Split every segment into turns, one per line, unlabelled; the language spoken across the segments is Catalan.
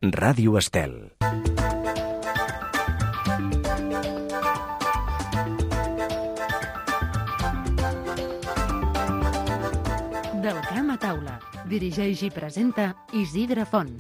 Ràdio Estel.
Del camp a taula. Dirigeix i presenta Isidre Font.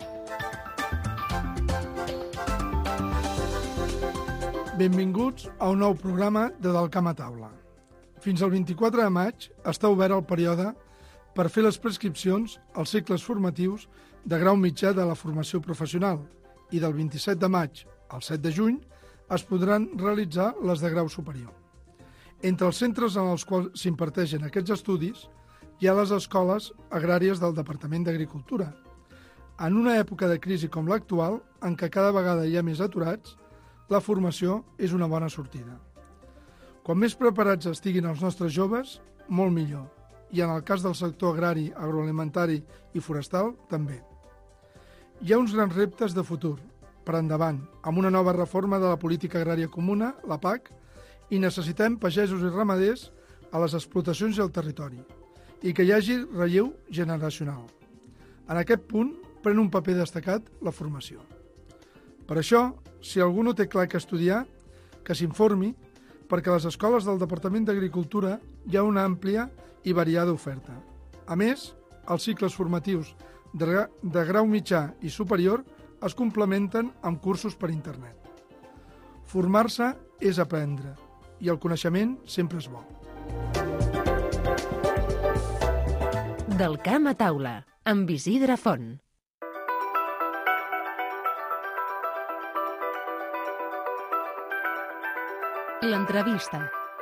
Benvinguts a un nou programa de Del camp a taula. Fins al 24 de maig està obert el període per fer les prescripcions als cicles formatius de grau mitjà de la formació professional i del 27 de maig al 7 de juny es podran realitzar les de grau superior. Entre els centres en els quals s'imparteixen aquests estudis hi ha les escoles agràries del Departament d'Agricultura. En una època de crisi com l'actual, en què cada vegada hi ha més aturats, la formació és una bona sortida. Quan més preparats estiguin els nostres joves, molt millor. I en el cas del sector agrari, agroalimentari i forestal, també. Hi ha uns grans reptes de futur, per endavant, amb una nova reforma de la política agrària comuna, la PAC, i necessitem pagesos i ramaders a les explotacions i al territori, i que hi hagi relleu generacional. En aquest punt, pren un paper destacat la formació. Per això, si algú no té clar què estudiar, que s'informi, perquè a les escoles del Departament d'Agricultura hi ha una àmplia i variada oferta. A més, els cicles formatius de grau mitjà i superior es complementen amb cursos per internet. Formar-se és aprendre, i el coneixement sempre és bo.
Del camp a taula, amb Isidre Font. L'entrevista.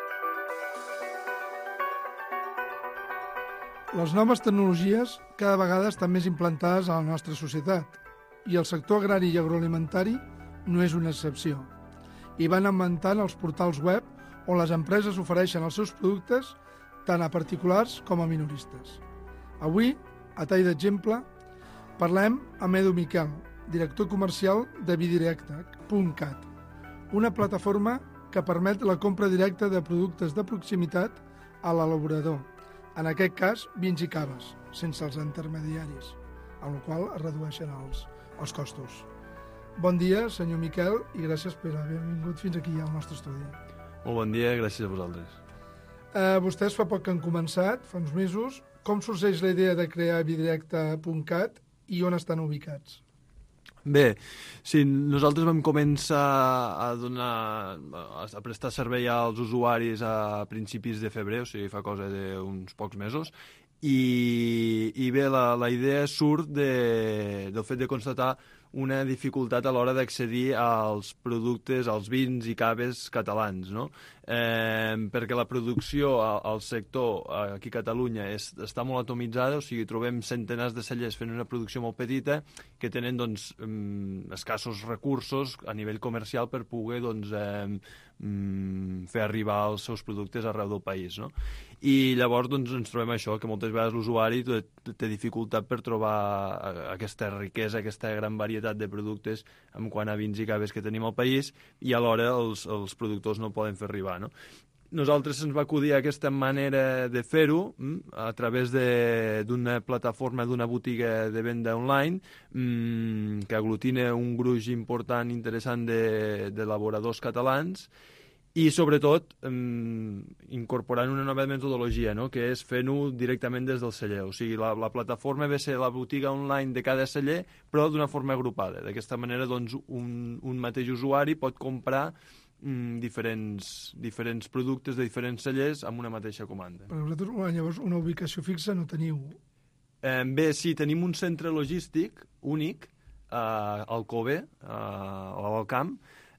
Les noves tecnologies cada vegada estan més implantades a la nostra societat i el sector agrari i agroalimentari no és una excepció. I van augmentant els portals web on les empreses ofereixen els seus productes tant a particulars com a minoristes. Avui, a tall d'exemple, parlem amb Edu Miquel, director comercial de Bidirecte.cat, una plataforma que permet la compra directa de productes de proximitat a l'elaborador, en aquest cas vins i caves, sense els intermediaris, amb la qual es redueixen els costos. Bon dia, senyor Miquel, i gràcies per haver vingut fins aquí al nostre estudi.
Molt bon dia, gràcies a vosaltres.
Vostès fa poc que han començat, fa uns mesos. Com sorgeix la idea de crear Bidirecte.cat i on estan ubicats?
Bé, sí, nosaltres vam començar a prestar servei als usuaris a principis de febrer, o sigui, fa cosa d'uns pocs mesos, i bé, la idea surt del fet de constatar una dificultat a l'hora d'accedir als productes, als vins i caves catalans, no? Perquè la producció al sector aquí a Catalunya està molt atomitzada, o sigui, trobem centenars de cellers fent una producció molt petita que tenen doncs, escassos recursos a nivell comercial per poder fer arribar els seus productes arreu del país, no? I llavors doncs, ens trobem això, que moltes vegades l'usuari té dificultat per trobar aquesta riquesa, aquesta gran varietat de productes en quant a vins i caves que tenim al país i alhora els productors no poden fer arribar, no? Nosaltres ens va acudir aquesta manera de fer-ho a través d'una plataforma, d'una botiga de venda online que aglutina un gruix important, interessant d'elaboradors catalans i, sobretot, incorporant una nova metodologia, no? Que és fent-ho directament des del celler. O sigui, la plataforma ve a ser la botiga online de cada celler, però d'una forma agrupada. D'aquesta manera, doncs, un mateix usuari pot comprar diferents productes de diferents cellers amb una mateixa comanda.
Però vosaltres, llavors, una ubicació fixa no teniu?
Bé, sí, tenim un centre logístic únic a Alcover, a l'Alt Camp,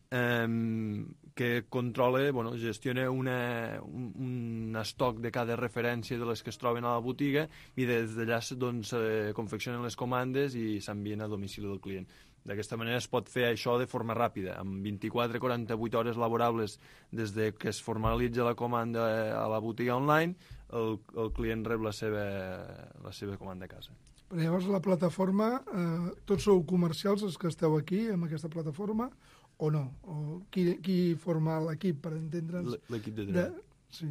que controla, gestiona un estoc de cada referència de les que es troben a la botiga i des d'allà confeccionen les comandes i s'envien a domicili del client. D'aquesta manera es pot fer això de forma ràpida, amb 24-48 hores laborables des que es formalitza la comanda a la botiga online, el client rep la seva comanda a casa.
Però llavors la plataforma, tots sou comercials els que esteu aquí, amb aquesta plataforma, o no? O qui forma l'equip, per entendre'ns?
L'equip de treball.
Sí.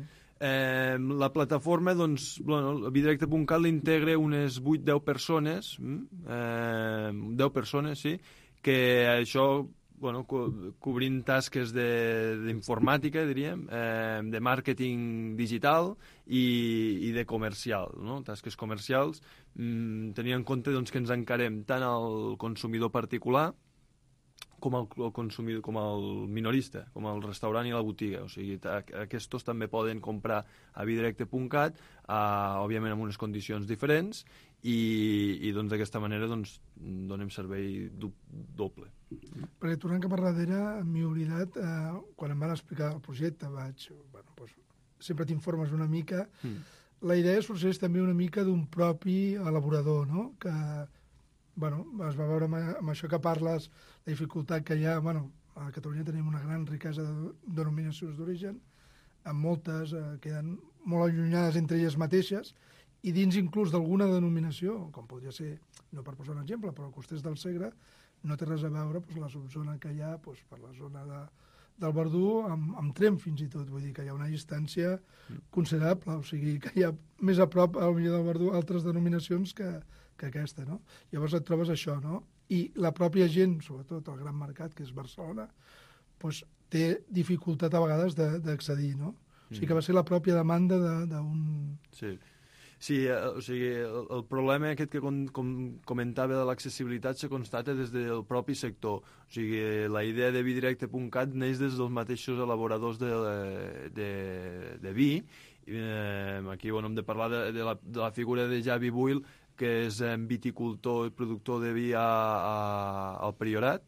La plataforma, doncs, bueno, Bidirecte.cat l'integra unes 8-10 persones, 10 persones, sí, que això, bueno, cobrint tasques d'informàtica, diríem, de màrqueting digital i de comercial, no? Tasques comercials, tenint en compte doncs, que ens encarem tant al consumidor particular com el consumidor, com el minorista, com el restaurant i la botiga. O sigui, aquests també poden comprar a Bidirecte.cat, òbviament amb unes condicions diferents, i doncs d'aquesta manera doncs, donem servei doble.
Perquè tornant cap a darrere, m'he oblidat, quan em van explicar el projecte, sempre t'informes una mica, la idea sorgeix també una mica d'un propi elaborador, no?, que es va veure amb això que parles, la dificultat que hi ha. A Catalunya tenim una gran riquesa de denominacions d'origen, amb moltes queden molt allunyades entre elles mateixes, i dins inclús d'alguna denominació, com podria ser, no per posar un exemple, però Costers del Segre, no té res a veure la subzona que hi ha per la zona del Verdú amb Tremp fins i tot. Vull dir que hi ha una distància considerable, o sigui que hi ha més a prop al millor del Verdú altres denominacions que aquesta, no? Llavors et trobes això, no? I la pròpia gent, sobretot el gran mercat, que és Barcelona, té dificultat a vegades d'accedir, no? O sigui que va ser la pròpia demanda d'un...
Sí, o sigui, el problema aquest que comentava de l'accessibilitat se constata des del propi sector. O sigui, la idea de Bidirecte.cat neix des dels mateixos elaboradors de vi. Aquí hem de parlar de la figura de Javi Buil, que és viticultor i productor de vi al Priorat,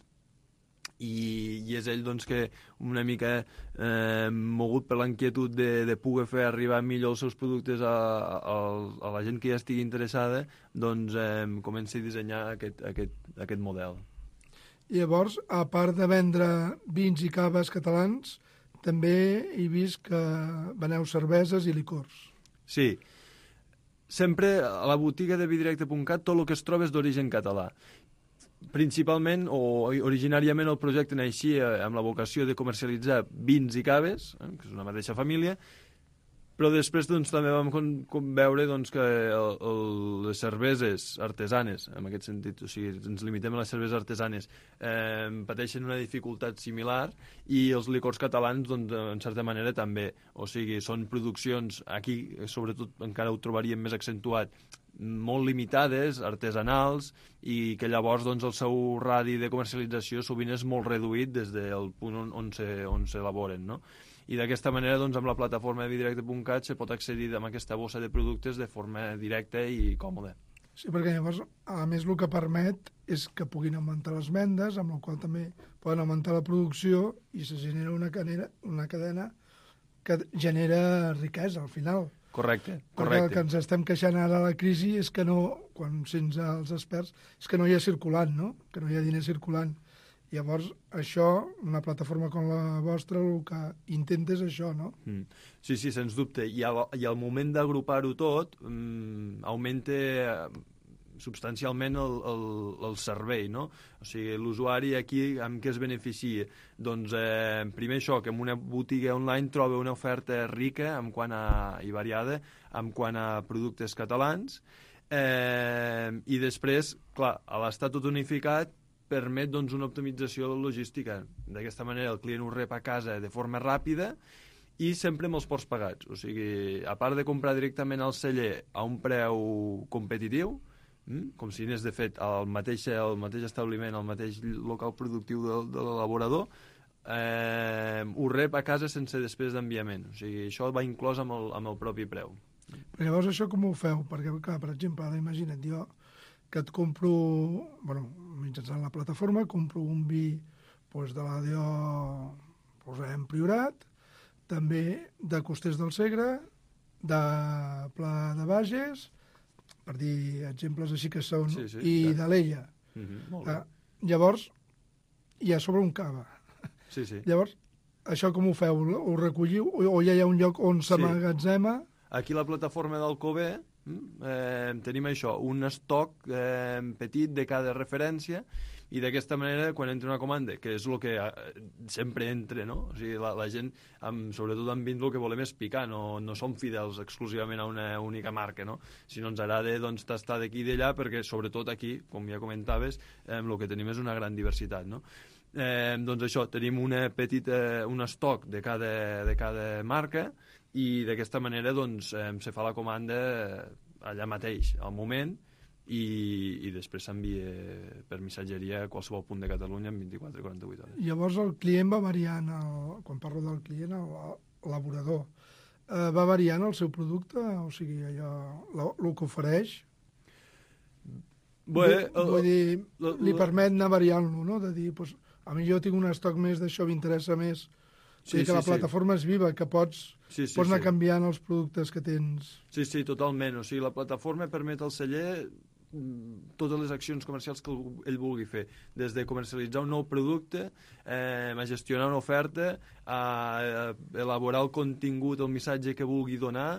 i és ell doncs, que una mica mogut per l'inquietud de poder fer arribar millor els seus productes a la gent que ja estigui interessada, doncs comença a dissenyar aquest model.
I llavors, a part de vendre vins i caves catalans, també he vist que veneu cerveses i licors.
Sí. Sempre a la botiga de Bidirecte.cat tot el que es troba és d'origen català. Principalment, o originàriament, el projecte naixia amb la vocació de comercialitzar vins i caves, que és una mateixa família, però després doncs, també vam veure doncs, que les cerveses artesanes, en aquest sentit, o sigui, ens limitem a les cerveses artesanes, pateixen una dificultat similar, i els licors catalans, doncs, en certa manera, també. O sigui, són produccions, aquí, sobretot, encara ho trobaríem més accentuat, molt limitades, artesanals, i que llavors doncs, el seu radi de comercialització sovint és molt reduït des del punt on s'elaboren, no? I d'aquesta manera, doncs, amb la plataforma de Bidirecte.cat se pot accedir a aquesta bossa de productes de forma directa i còmoda.
Sí, perquè llavors, a més, el que permet és que puguin augmentar les vendes, amb la qual també poden augmentar la producció, i se genera una cadena que genera riquesa, al final.
Correcte.
Perquè el que ens estem queixant ara a la crisi és que no, quan sents els experts, és que no hi ha circulant, no? Que no hi ha diner circulant. Llavors, això, una plataforma com la vostra, el que intenta és això, no?
Sí, sens dubte. I al moment d'agrupar-ho tot, augmenta substancialment el servei, no? O sigui, l'usuari aquí amb què es beneficia? Doncs, primer això, que en una botiga online troba una oferta rica i variada en quant a productes catalans, i després, clar, a l'estat tot unificat, permet doncs, una optimització logística. D'aquesta manera el client ho rep a casa de forma ràpida i sempre amb els ports pagats. O sigui, a part de comprar directament al celler a un preu competitiu, com si anés de fet al mateix establiment, al mateix local productiu de l'elaborador, ho rep a casa sense despesa d'enviament. O sigui, això va inclòs amb el propi preu.
Però llavors això com ho feu? Perquè, clar, per exemple, imagina't, jo que et compro, mitjançant la plataforma, compro un vi de la posarem Priorat, també de Costers del Segre, de Pla de Bages, per dir exemples així que són, i d'Alella. Llavors, hi ha sobre un cava. Llavors, això com ho feu? Ho recolliu? O ja hi ha un lloc on s'emmagatzema?
Aquí a la plataforma d'Alcover tenim això, un estoc petit de cada referència, i d'aquesta manera, quan entra una comanda, que és el que sempre entra, no? O sigui, la gent, sobretot amb vins, el que volem és picar, no som fidels exclusivament a una única marca, no? Si no ens agrada, doncs, tastar d'aquí i d'allà, perquè sobretot aquí, com ja comentaves, el que tenim és una gran diversitat, no? Doncs això, tenim un estoc de cada marca i d'aquesta manera doncs, se fa la comanda allà mateix, al moment, i després s'envia per missatgeria a qualsevol punt de Catalunya en 24 o 48 hores.
Llavors el client va variant, quan parlo del client, l'elaborador, va variant el seu producte? O sigui, allò, el que ofereix? Vull dir, li permet anar variant-lo, no? De dir, doncs, a mi jo tinc un estoc més d'això, m'interessa més. O sigui que la plataforma és viva, que pots anar canviant els productes que tens.
Sí, totalment. O sigui, la plataforma permet al celler totes les accions comercials que ell vulgui fer, des de comercialitzar un nou producte, a gestionar una oferta, a elaborar el contingut, el missatge que vulgui donar,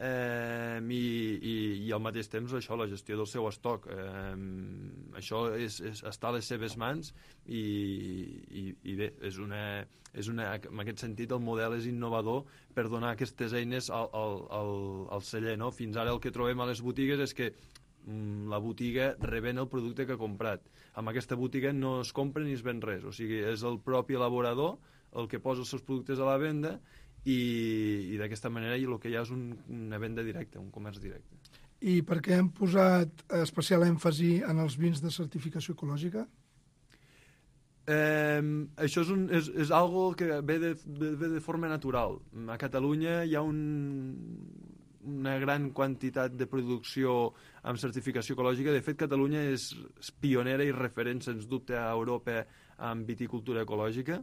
i al mateix temps això, la gestió del seu estoc. Això està a les seves mans i bé, en aquest sentit el model és innovador per donar aquestes eines al celler, no? Fins ara el que trobem a les botigues és que la botiga revèn el producte que ha comprat. Amb aquesta botiga no es compra ni es ven res, o sigui, és el propi elaborador el que posa els seus productes a la venda i d'aquesta manera el que hi ha és una venda directa, un comerç directe.
I per què hem posat especial èmfasi en els vins de certificació ecològica?
Això és algo que ve de forma natural. A Catalunya hi ha una gran quantitat de producció amb certificació ecològica. De fet, Catalunya és pionera i referent, sens dubte, a Europa en viticultura ecològica.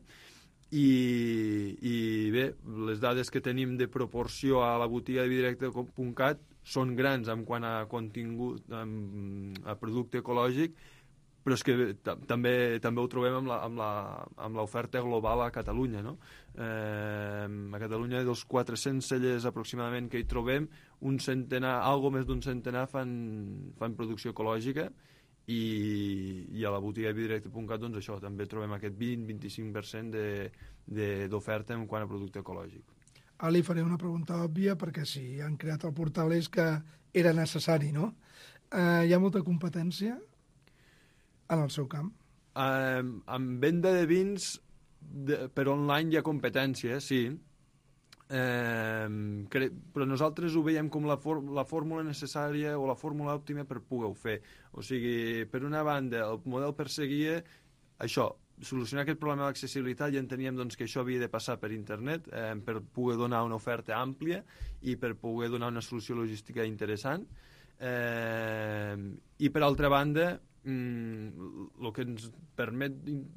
I bé, les dades que tenim de proporció a la botiga de vidirecte.cat són grans en quant a contingut, a producte ecològic, però és que també ho trobem amb l'oferta global a Catalunya, no? A Catalunya, dels 400 cellers aproximadament que hi trobem, un centenar, algo més d'un centenar fan producció ecològica, i a la botiga de vidirecte.cat doncs això, també trobem aquest 20-25% d'oferta en quant a producte ecològic.
Ara li faré una pregunta òbvia, perquè si han creat el portal és que era necessari, no? Hi ha molta competència en el seu camp?
En venda de vins per online hi ha competència, sí, però nosaltres ho veiem com la fórmula necessària o la fórmula òptima per poder-ho fer. O sigui, per una banda, el model perseguia això, solucionar aquest problema d'accessibilitat, i enteníem doncs, que això havia de passar per internet per poder donar una oferta àmplia i per poder donar una solució logística interessant. I per altra banda, el que ens permet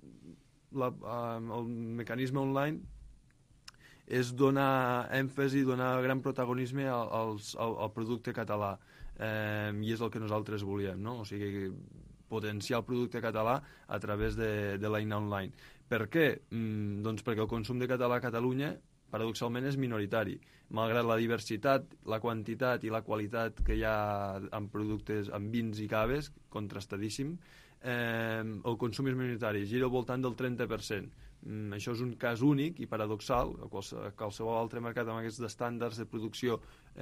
el mecanisme online és donar èmfasi, donar gran protagonisme al producte català, i és el que nosaltres volíem, no? O sigui, potenciar el producte català a través de l'eina online. Per què? Doncs perquè el consum de català a Catalunya paradoxalment és minoritari. Malgrat la diversitat, la quantitat i la qualitat que hi ha en productes, en vins i caves, contrastadíssim, el consum és minoritari, gira al voltant del 30%. Això és un cas únic i paradoxal. A qualsevol altre mercat amb aquests estàndards de producció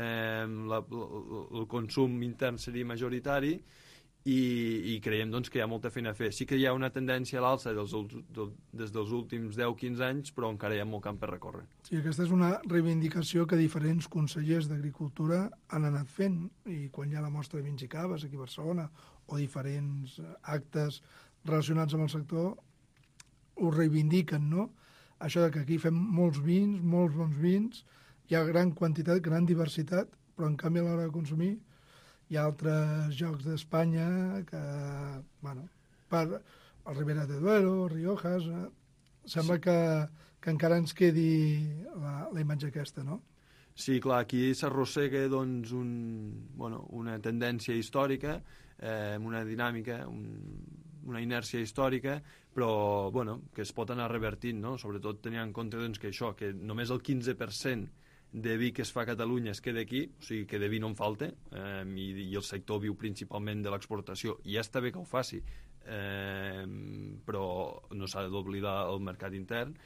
el consum intern seria majoritari, i creiem doncs, que hi ha molta feina a fer. Sí que hi ha una tendència a l'alça des dels últims 10-15 anys, però encara hi ha molt camp per recórrer.
Sí, aquesta és una reivindicació que diferents consellers d'Agricultura han anat fent, i quan hi ha la mostra de vins i caves aquí a Barcelona o diferents actes relacionats amb el sector ho reivindiquen, no? Això que aquí fem molts vins, molts bons vins, hi ha gran quantitat, gran diversitat, però en canvi a l'hora de consumir hi ha altres llocs d'Espanya que, bueno, per el Ribera de Duero, Riojas, sembla que encara ens quedi la imatge aquesta, no?
Sí, clar, aquí s'arrossega doncs, una tendència històrica, una dinàmica, una inèrcia històrica, però que es pot anar revertint, no? Sobretot tenint en compte doncs, que només el 15% de vi que es fa a Catalunya es queda aquí, o sigui que de vi no en falta, i el sector viu principalment de l'exportació, i ja està bé que ho faci, però no s'ha d'oblidar el mercat intern,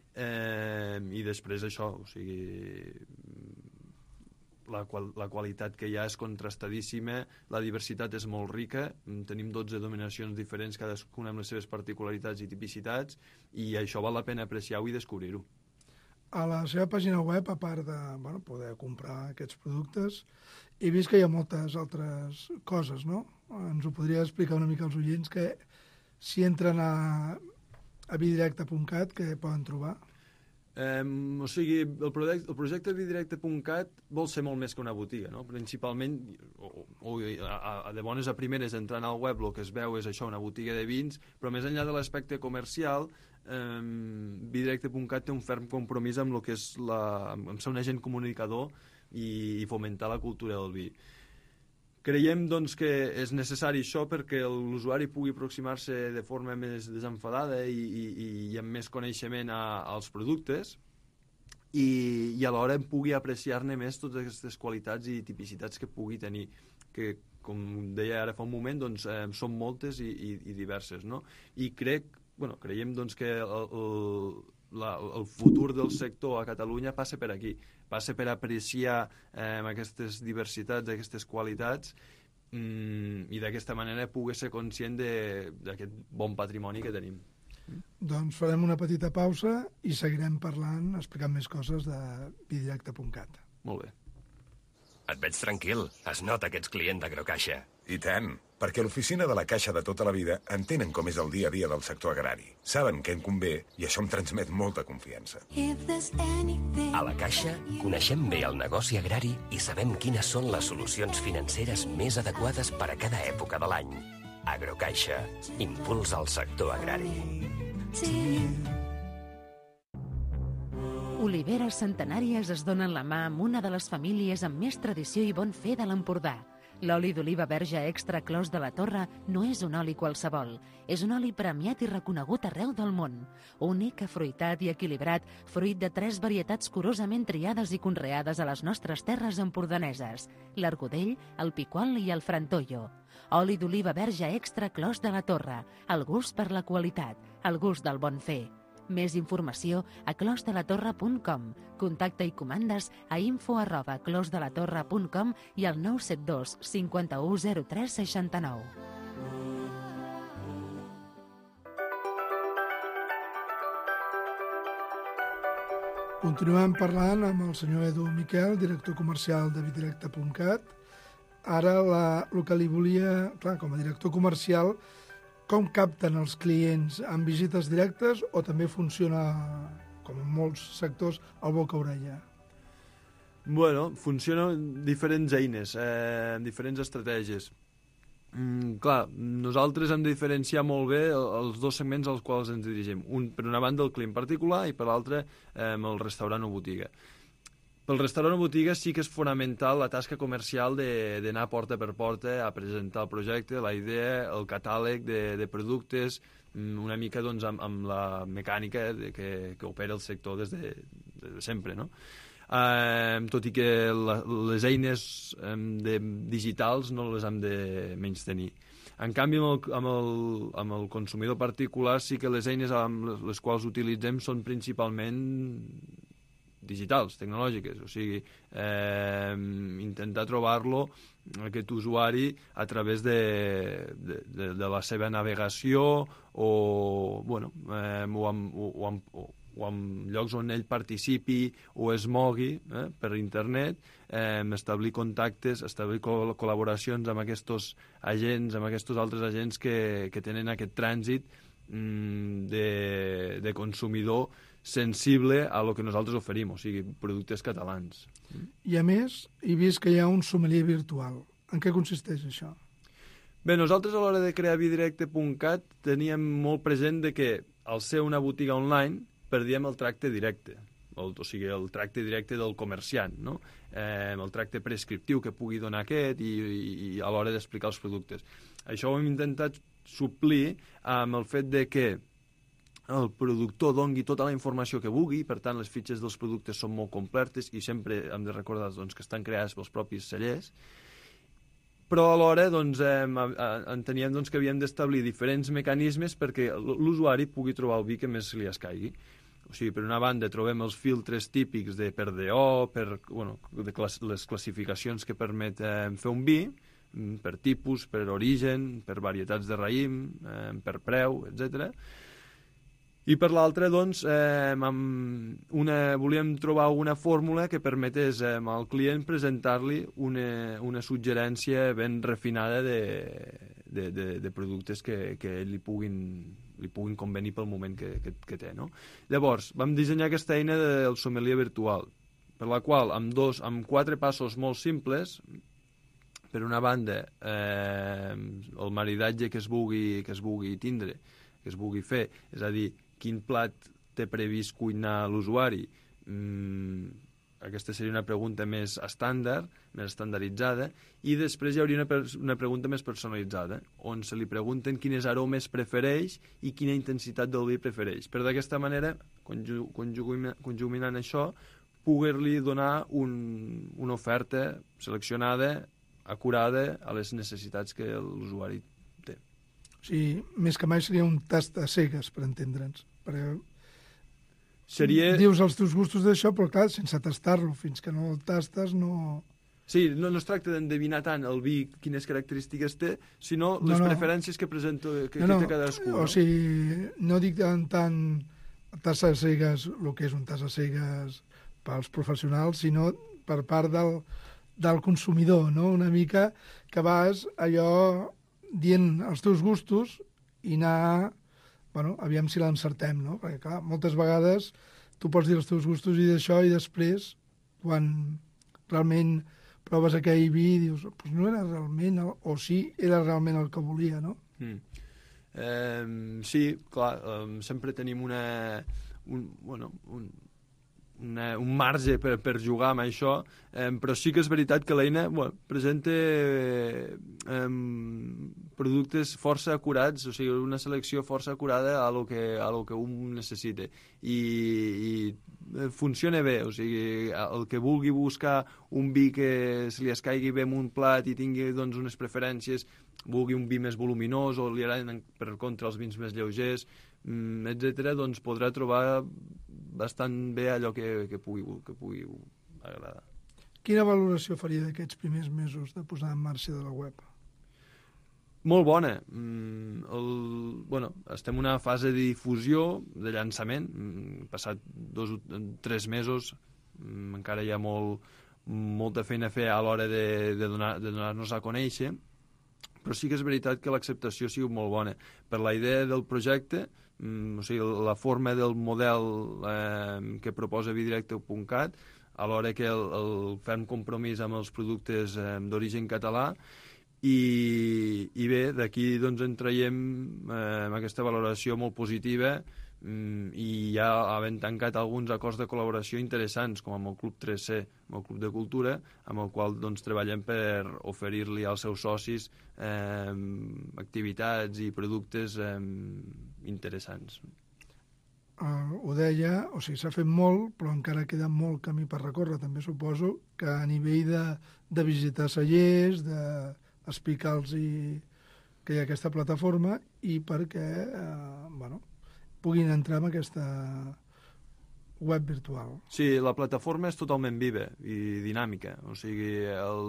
i després això, o sigui, la qualitat que hi ha és contrastadíssima, la diversitat és molt rica, tenim 12 denominacions diferents, cadascuna amb les seves particularitats i tipicitats, i això val la pena apreciar-ho i descobrir-ho.
A la seva pàgina web, a part de poder comprar aquests productes, he vist que hi ha moltes altres coses, no? Ens ho podria explicar una mica als oients, que si entren a bidirecte.cat, què poden trobar?
O sigui, el projecte bidirecte.cat vol ser molt més que una botiga, no? Principalment, de bones a primeres, entrant al web, el que es veu és això, una botiga de vins, però més enllà de l'aspecte comercial, bidirecte.cat té un ferm compromís amb el que és amb ser un agent comunicador i fomentar la cultura del vi. Creiem, doncs, que és necessari això perquè l'usuari pugui aproximar-se de forma més desenfadada i amb més coneixement als productes i alhora pugui apreciar-ne més totes aquestes qualitats i tipicitats que pugui tenir, que, com deia ara fa un moment, doncs, són moltes i diverses, no? I creiem doncs, que el futur del sector a Catalunya passa per aquí, passa per apreciar aquestes diversitats, aquestes qualitats i d'aquesta manera pugui ser conscient d'aquest bon patrimoni que tenim.
Doncs farem una petita pausa i seguirem parlant, explicant més coses de bidirecte.cat.
Molt bé.
Et veig tranquil. Es nota que ets client d'Agrocaixa.
I tant, perquè l'oficina de la Caixa de tota la vida entenen com és el dia a dia del sector agrari. Saben què em convé i això em transmet molta confiança.
A la Caixa coneixem bé el negoci agrari i sabem quines són les solucions financeres més adequades per a cada època de l'any. Agrocaixa, impuls al sector agrari.
Oliveres Centenàries es donen la mà amb una de les famílies amb més tradició i bon fer de l'Empordà. L'oli d'oliva verge extra Clos de la Torre no és un oli qualsevol. És un oli premiat i reconegut arreu del món. Únic, afruitat i equilibrat, fruit de 3 varietats curosament triades i conreades a les nostres terres empordaneses: l'Argudell, el Piquol i el Frantollo. Oli d'oliva verge extra Clos de la Torre. El gust per la qualitat, el gust del bon fer. Més informació a closdelatorre.com. Contacte i comandes a info@closdelatorre.com i al 972 51 03 69.
Continuem parlant amb el senyor Edu Miquel, director comercial de bidirecte.cat. Ara el que li volia, clar, com a director comercial, com capten els clients amb visites directes o també funciona, com en molts sectors, el boca-orella?
Bueno, funciona diferents eines, diferents estratègies. Clar, nosaltres hem de diferenciar molt bé els dos segments als quals ens dirigim. Un, per una banda, el client particular i per l'altra, el restaurant o botiga. Pel restaurant o botiga sí que és fonamental la tasca comercial d'anar porta per porta a presentar el projecte, la idea, el catàleg de productes, una mica doncs, amb la mecànica que opera el sector des de sempre, no? Tot i que les eines digitals no les hem de menystenir. En canvi, amb el consumidor particular sí que les eines amb les quals utilitzem són principalment digitals, tecnològiques, o sigui, intentar trobar-lo, aquest usuari, a través de la seva navegació o amb llocs on ell participi o es mogui per internet, establir contactes, establir col·laboracions amb aquests agents, amb aquests altres agents que tenen aquest trànsit de consumidor sensible a lo que nosaltres oferim, o sigui, productes catalans.
I a més, he vist que hi ha un sommelier virtual. En què consisteix això?
Bé, nosaltres a l'hora de crear bidirecte.cat teníem molt present de que al ser una botiga online perdíem el tracte directe, o sigui, el tracte directe del comerciant, no? El tracte prescriptiu que pugui donar aquest i a l'hora d'explicar els productes. Això ho hem intentat suplir amb el fet de que el productor dongui tota la informació que vulgui, per tant les fitxes dels productes són molt completes i sempre hem de recordar doncs, que estan creades pels propis cellers, però alhora doncs, enteníem doncs, que havíem d'establir diferents mecanismes perquè l'usuari pugui trobar el vi que més li escaigui. O sigui, per una banda, trobem els filtres típics per DO, les classificacions que permet fer un vi, per tipus, per origen, per varietats de raïm, per preu, etc. I per l'altra, doncs, volíem trobar una fórmula que permetés al client presentar-li una suggerència ben refinada de productes que li puguin convenir pel moment que té, no? Llavors, vam dissenyar aquesta eina del sommelier virtual, per la qual, amb 4 passos molt simples, per una banda, el maridatge que es vulgui tindre, que es vulgui fer, és a dir, quin plat té previst cuinar l'usuari. Aquesta seria una pregunta més estàndard, més estandarditzada, i després hi hauria una pregunta més personalitzada, on se li pregunten quines aromes prefereix i quina intensitat del vi prefereix. Per d'aquesta manera, conjuminant això, poder-li donar una oferta seleccionada, acurada a les necessitats que l'usuari té.
O sigui, més que mai seria un tast a cegues, per entendre'ns. Perquè dius els teus gustos d'això, però clar, sense tastar-lo, fins que no el tastes no...
Sí, no es tracta d'endevinar tant el vi quines característiques té, sinó les preferències que presenta té cadascú.
O sigui, no dic tant tast a cegues, el que és un tast a cegues pels professionals, sinó per part del consumidor, no? Una mica que vas allò dient els teus gustos i anar... aviam si l'encertem, no? Perquè, clar, moltes vegades tu pots dir els teus gustos i d'això, i després, quan realment proves aquell vi, dius, pues no era realment, o sí, era realment el que volia, no?
Sí, clar, sempre tenim un marge per jugar amb això, però sí que és veritat que l'eina presenta productes força acurats, o sigui, una selecció força acurada a lo que un necessita, i funciona bé, o sigui, el que vulgui buscar un vi que se li escaigui bé en un plat i tingui doncs, unes preferències, vulgui un vi més voluminós o li agraden per contra els vins més lleugers, etc., doncs podrà trobar bastant bé allò que pugui agradar.
Quina valoració faria d'aquests primers mesos de posar en marxa de la web?
Molt bona. Estem en una fase de difusió, de llançament. Passat 2 o 3 mesos, encara hi ha molta feina a fer a l'hora de donar-nos a conèixer, però sí que és veritat que l'acceptació ha sigut molt bona. Per la idea del projecte, o sigui, la forma del model que proposa vidirecte.cat, alhora que el ferm compromís amb els productes d'origen català, i bé, d'aquí doncs en traiem aquesta valoració molt positiva, i ja havent tancat alguns acords de col·laboració interessants, com amb el Club 3C, amb el Club de Cultura, amb el qual doncs, treballem per oferir-li als seus socis activitats i productes interessants.
Ho deia, o sigui, s'ha fet molt, però encara queda molt camí per recórrer. També suposo que a nivell de visitar cellers, d'explicar-los que hi ha aquesta plataforma, i perquè puguin entrar en aquesta web virtual.
Sí, la plataforma és totalment viva i dinàmica. O sigui,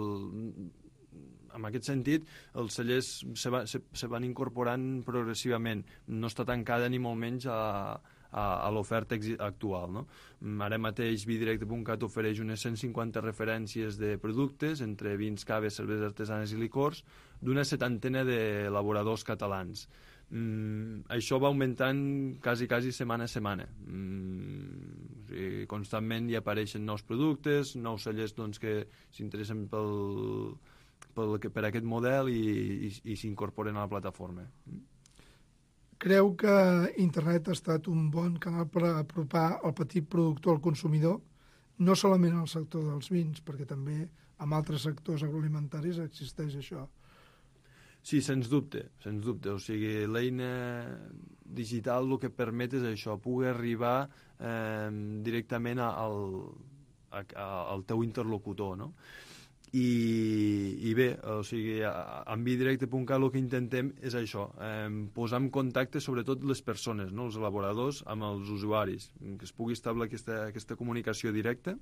en aquest sentit, els cellers se van incorporant progressivament. No està tancada ni molt menys a l'oferta actual, no? Ara mateix vidirecte.cat ofereix unes 150 referències de productes entre vins, caves, cerveses artesanes i licors d'una 70 d'elaboradors catalans. Això va augmentant quasi setmana a setmana. O sigui, constantment hi apareixen nous productes, nous cellers doncs, que s'interessen per aquest model i s'incorporen a la plataforma.
Creu que internet ha estat un bon canal per apropar el petit productor al consumidor, no solament al sector dels vins, perquè també en altres sectors agroalimentaris existeix això?
Sí, sens dubte. O sigui, l'eina digital el que permet és això, poder arribar directament al teu interlocutor, no? I bé, o sigui, amb bidirecte.cat el que intentem és això, posar en contacte sobretot les persones, no? Els elaboradors amb els usuaris, que es pugui establir aquesta comunicació directa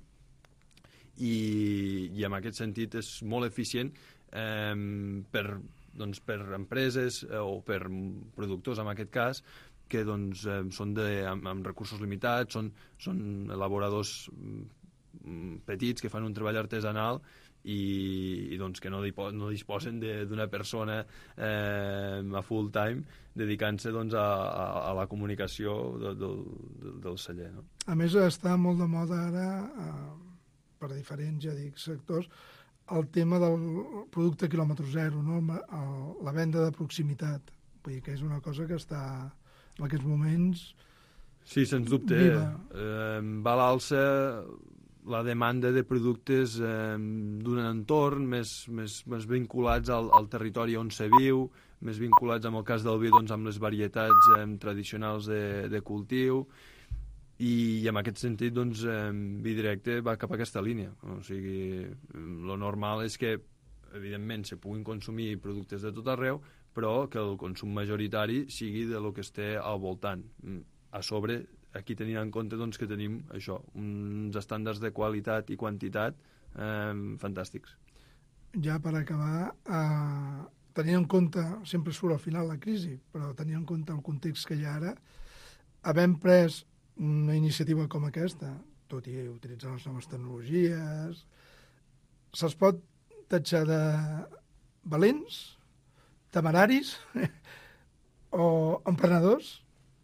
i en aquest sentit és molt eficient per empreses o per productors en aquest cas que doncs, són amb recursos limitats, són elaboradors petits que fan un treball artesanal i doncs que no disposen d'una persona a full time dedicant-se doncs, a la comunicació del celler. No?
A més, està molt de moda ara, per diferents, ja dic, sectors, el tema del producte quilòmetre zero, no? La venda de proximitat. Vull dir que és una cosa que està en aquests moments
sí, sens dubte. Va a l'alça la demanda de productes d'un entorn més vinculats al territori on se viu, més vinculats, en el cas del vi, doncs, amb les varietats tradicionals de cultiu, i en aquest sentit, doncs, Bidirecte va cap a aquesta línia. O sigui, lo normal és que, evidentment, se puguin consumir productes de tot arreu, però que el consum majoritari sigui de lo que esté al voltant. A sobre, aquí tenint en compte doncs, que tenim això, uns estàndards de qualitat i quantitat fantàstics.
Ja per acabar, tenint en compte, sempre surt al final la crisi, però tenint en compte el context que hi ha ara, havent pres una iniciativa com aquesta, tot i utilitzar les noves tecnologies, se'ls pot tatxar de valents, temeraris o emprenedors?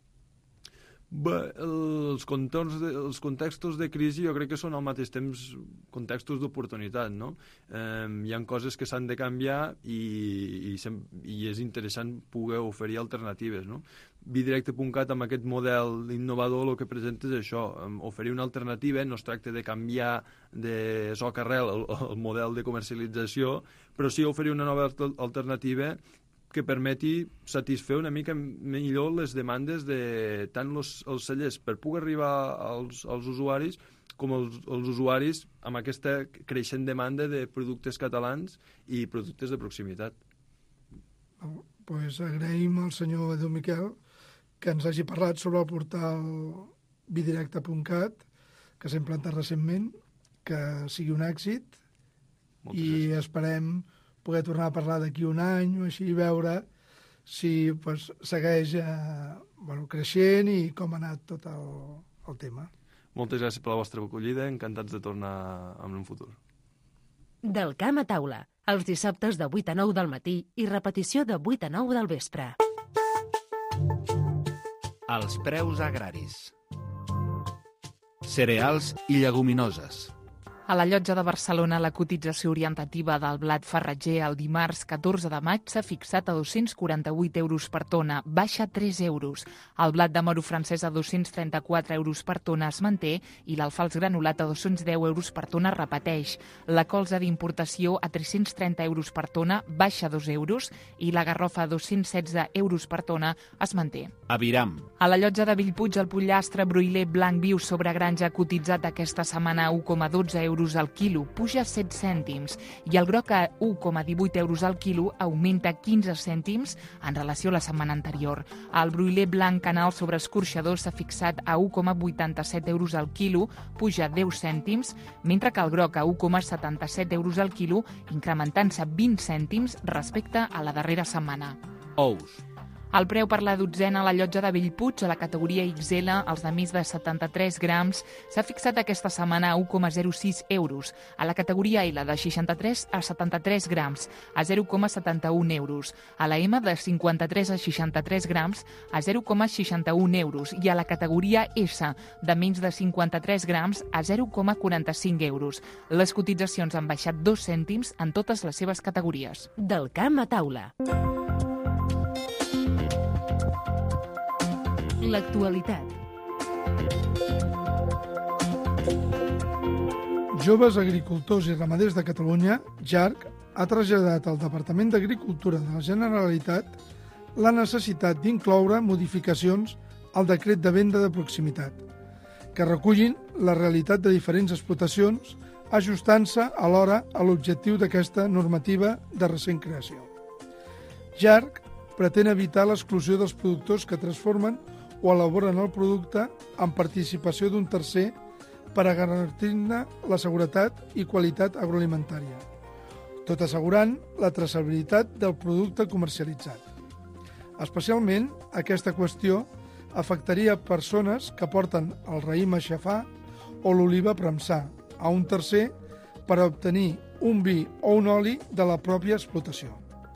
Bé, els contextos de crisi jo crec que són al mateix temps contextos d'oportunitat, no? Hi ha coses que s'han de canviar i és interessant poder oferir alternatives, no? Bidirecte.cat amb aquest model innovador el que presenta és això, oferir una alternativa, no es tracta de canviar de soc arrel el model de comercialització, però sí oferir una nova alternativa que permeti satisfer una mica millor les demandes de tant els cellers per poder arribar als usuaris com els usuaris amb aquesta creixent demanda de productes catalans i productes de proximitat.
Pues agraïm al senyor Edu Miquel que ens hagi parlat sobre el portal bidirecte.cat que s'ha implantat recentment, que sigui un èxit.
Moltes
i
gràcies.
Esperem poder tornar a parlar d'aquí un any o així i veure si pues, segueix creixent i com ha anat tot el tema.
Moltes gràcies per la vostra acollida, encantats de tornar en un futur.
Del camp a taula, els dissabtes de 8 a 9 del matí i repetició de 8 a 9 del vespre.
Els preus agraris. Cereals i lleguminoses.
A la Llotja de Barcelona, la cotització orientativa del blat farratger el dimarts 14 de maig s'ha fixat a 248 euros per tona, baixa 3 euros. El blat de moro francès a 234 euros per tona es manté i l'alfals granulat a 210 euros per tona repeteix. La colza d'importació a 330 euros per tona, baixa 2 euros i la garrofa a 216 euros per tona es manté.
Aviram.
A la Llotja de Bellpuig, el pollastre broiler blanc viu sobre granja cotitzat aquesta setmana a 1,12 euros al quilo, puja 7 cèntims, i el groc a 1,18 euros al quilo augmenta 15 cèntims en relació a la setmana anterior. El broiler blanc canal sobre escorxador s'ha fixat a 1,87 euros al quilo, puja 10 cèntims, mentre que el groc a 1,77 euros al quilo, incrementant-se 20 cèntims respecte a la darrera setmana.
Ous.
El preu per la dotzena a la Llotja de Bellpuig, a la categoria XL, els de més de 73 grams, s'ha fixat aquesta setmana a 1,06 euros. A la categoria L de 63 a 73 grams, a 0,71 euros. A la M de 53 a 63 grams, a 0,61 euros. I a la categoria S de menys de 53 grams, a 0,45 euros. Les cotitzacions han baixat 2 cèntims en totes les seves categories.
Del camp a taula. L'actualitat.
Joves Agricultors i Ramaders de Catalunya, JARC, ha traslladat al Departament d'Agricultura de la Generalitat la necessitat d'incloure modificacions al decret de venda de proximitat, que recullin la realitat de diferents explotacions ajustant-se alhora a l'objectiu d'aquesta normativa de recent creació. JARC pretén evitar l'exclusió dels productors que transformen o elaboren el producte amb participació d'un tercer per a garantir-ne la seguretat i qualitat agroalimentària, tot assegurant la traçabilitat del producte comercialitzat. Especialment, aquesta qüestió afectaria persones que porten el raïm a xafar o l'oliva a premsar a un tercer per a obtenir un vi o un oli de la pròpia explotació.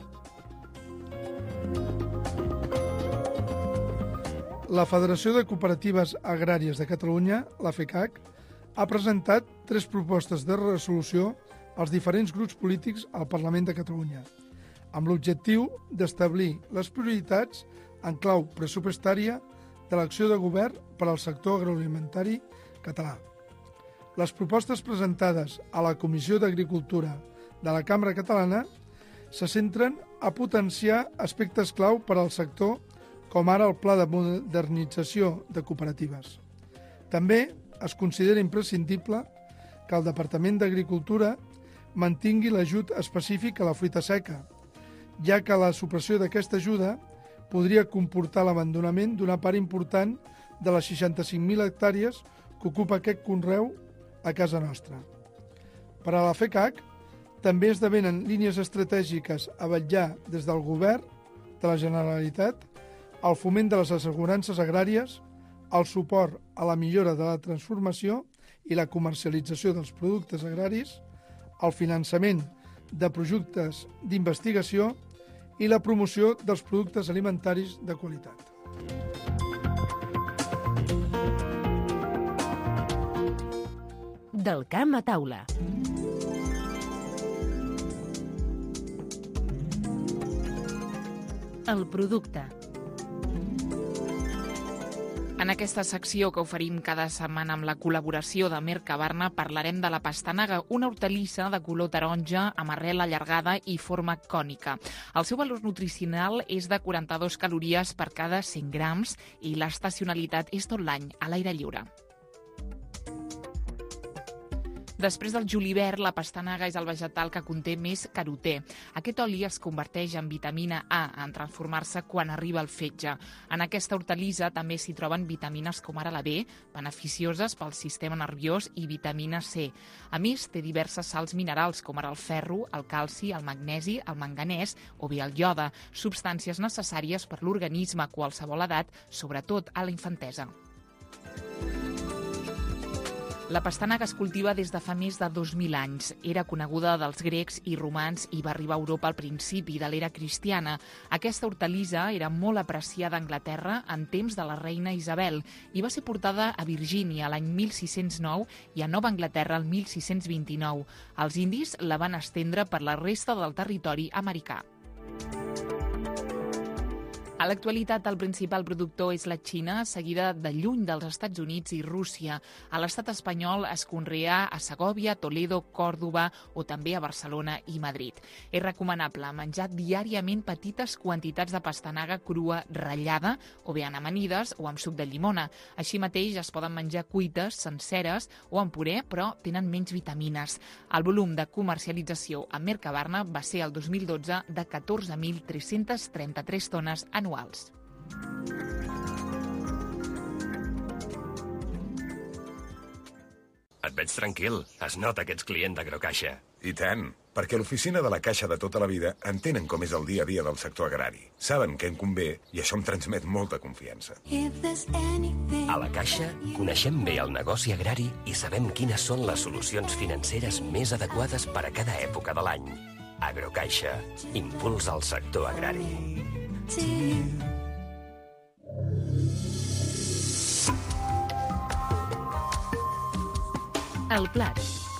La Federació de Cooperatives Agràries de Catalunya, la FECAC, ha presentat 3 propostes de resolució als diferents grups polítics al Parlament de Catalunya, amb l'objectiu d'establir les prioritats en clau pressupostària de l'acció de govern per al sector agroalimentari català. Les propostes presentades a la Comissió d'Agricultura de la Cambra Catalana se centren a potenciar aspectes clau per al sector, com ara el Pla de Modernització de Cooperatives. També es considera imprescindible que el Departament d'Agricultura mantingui l'ajut específic a la fruita seca, ja que la supressió d'aquesta ajuda podria comportar l'abandonament d'una part important de les 65.000 hectàrees que ocupa aquest conreu a casa nostra. Per a la FECAC, també esdevenen línies estratègiques a vetllar des del Govern de la Generalitat, el foment de les assegurances agràries, el suport a la millora de la transformació i la comercialització dels productes agraris, el finançament de projectes d'investigació i la promoció dels productes alimentaris de qualitat.
Del camp a taula. El producte.
En aquesta secció que oferim cada setmana amb la col·laboració de Mercabarna parlarem de la pastanaga, una hortalissa de color taronja amb arrel allargada i forma cònica. El seu valor nutricional és de 42 calories per cada 100 grams i l'estacionalitat és tot l'any a l'aire lliure. Després del julivert, la pastanaga és el vegetal que conté més carotè. Aquest oli es converteix en vitamina A en transformar-se quan arriba el fetge. En aquesta hortalissa també s'hi troben vitamines com ara la B, beneficioses pel sistema nerviós, i vitamina C. A més, té diverses sals minerals com ara el ferro, el calci, el magnesi, el manganès o bé el iode, substàncies necessàries per l'organisme a qualsevol edat, sobretot a la infantesa. La pastanaga es cultiva des de fa més de 2.000 anys. Era coneguda dels grecs i romans i va arribar a Europa al principi de l'era cristiana. Aquesta hortalissa era molt apreciada a Anglaterra en temps de la reina Isabel i va ser portada a Virgínia l'any 1609 i a Nova Anglaterra el 1629. Els indis la van estendre per la resta del territori americà. A l'actualitat, el principal productor és la Xina, seguida de lluny dels Estats Units i Rússia. A l'estat espanyol es conrea a Segòvia, Toledo, Còrdova o també a Barcelona i Madrid. És recomanable menjar diàriament petites quantitats de pastanaga crua ratllada o bé en amanides o amb suc de llimona. Així mateix es poden menjar cuites, senceres o en puré, però tenen menys vitamines. El volum de comercialització a Mercabarna va ser el 2012 de 14.333 tones anuals.
Et veig tranquil. Es nota que ets client d'Agrocaixa.
I tant, perquè l'oficina de la Caixa de tota la vida entenen com és el dia a dia del sector agrari. Saben què en convé i això em transmet molta confiança.
A la Caixa coneixem bé el negoci agrari i sabem quines són les solucions financeres més adequades per a cada època de l'any. Agrocaixa, impuls al sector agrari.
El plat.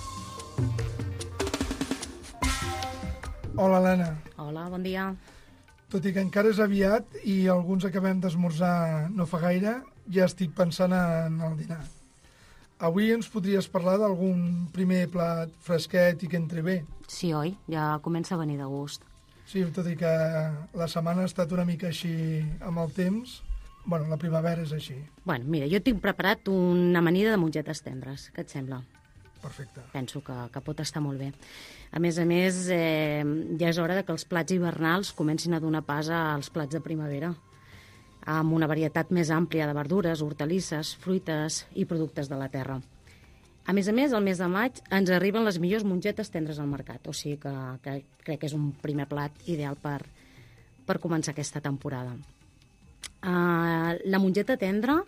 Hola, Helena.
Hola, bon dia.
Tot i que encara és aviat i alguns acabem d'esmorzar no fa gaire, ja estic pensant en el dinar. Avui ens podries parlar d'algun primer plat fresquet i que entri bé?
Sí, oi? Ja comença a venir de gust.
Sí, tot i que la setmana ha estat una mica així amb el temps. Bueno, la primavera és així.
Bueno, mira, jo tinc preparat una amanida de mongetes tendres. Què et sembla?
Perfecte.
Penso que pot estar molt bé. A més, ja és hora que els plats hivernals comencin a donar pas als plats de primavera, amb una varietat més àmplia de verdures, hortalisses, fruites i productes de la terra. A més, el mes de maig ens arriben les millors mongetes tendres al mercat, o sigui que crec que és un primer plat ideal per començar aquesta temporada. La mongeta tendra,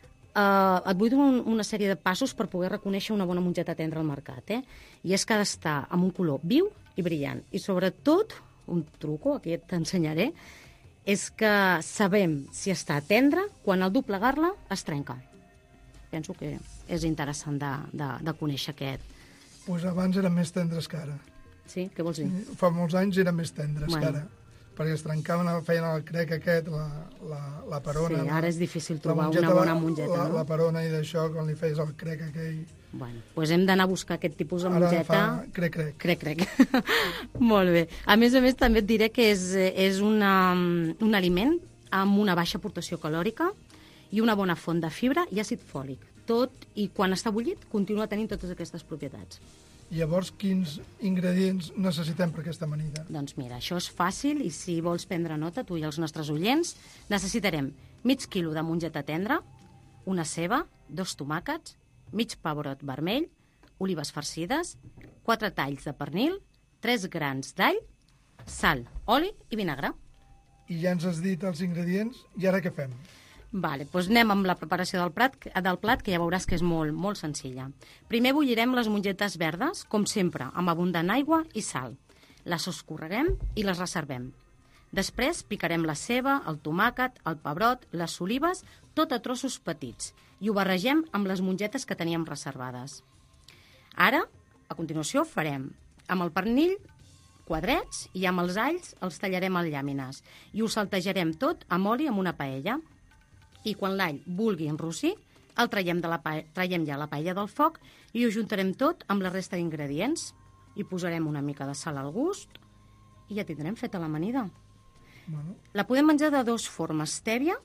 et vull donar una sèrie de passos per poder reconèixer una bona mongeta tendra al mercat, i és que ha d'estar amb un color viu i brillant. I sobretot, un truco, aquí t'ensenyaré, és que sabem si està tendra quan al doblegar-la es trenca. Penso que és interessant de conèixer aquest.
Doncs abans eren més tendres que ara.
Sí? Què vols dir?
Fa molts anys eren més tendres que ara, perquè es trencaven, feien el crec aquest, la perona.
Sí, ara és difícil trobar una bona mongeta, no?
La perona i d'això, quan li feies el crec aquell...
Bueno, doncs hem d'anar a buscar aquest tipus de mongeta.
Ara fa crec.
Crec. Molt bé. A més, també et diré que és un aliment amb una baixa aportació calòrica i una bona font de fibra i àcid fòlic. Tot, i quan està bullit, continua tenint totes aquestes propietats.
Llavors, quins ingredients necessitem per aquesta amanida?
Doncs mira, això és fàcil i si vols prendre nota, tu i els nostres oients, necessitarem mig quilo de mongeta tendra, una ceba, 2 tomàquets, mig pebrot vermell, olives farcides, 4 talls de pernil, 3 grans d'all, sal, oli i vinagre.
I ja ens has dit els ingredients, i ara què fem?
Vale, doncs anem amb la preparació del plat, que ja veuràs que és molt, molt senzilla. Primer bullirem les mongetes verdes, com sempre, amb abundant aigua i sal. Les escorrerem i les reservem. Després picarem la ceba, el tomàquet, el pebrot, les olives, tot a trossos petits, i ho barregem amb les mongetes que teníem reservades. Ara, a continuació, farem amb el pernil quadrets i amb els alls els tallarem en llàmines i ho saltejarem tot amb oli amb una paella. I quan l'all vulgui enrossir, el traiem ja la paella del foc i ho juntarem tot amb la resta d'ingredients. Hi posarem una mica de sal al gust i ja tindrem feta l'amanida.
Bueno.
La podem menjar de 2 formes, tèbia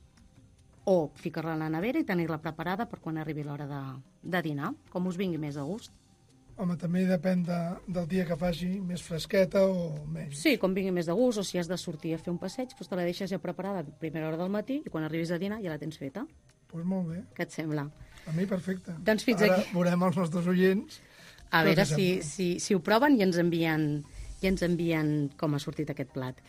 o ficar-la a la nevera i tenir-la preparada per quan arribi l'hora de dinar, com us vingui més de gust.
Home, també depèn del dia que faci, més fresqueta o menys.
Sí, com vingui més de gust, o si has de sortir a fer un passeig, doncs te la deixes ja preparada a primera hora del matí i quan arribis a dinar ja la tens feta.
Doncs molt bé.
Què et sembla?
A mi perfecte.
Doncs fins
Ara
aquí.
Veurem els nostres oients.
A veure si ho proven i ens envien com ha sortit aquest plat.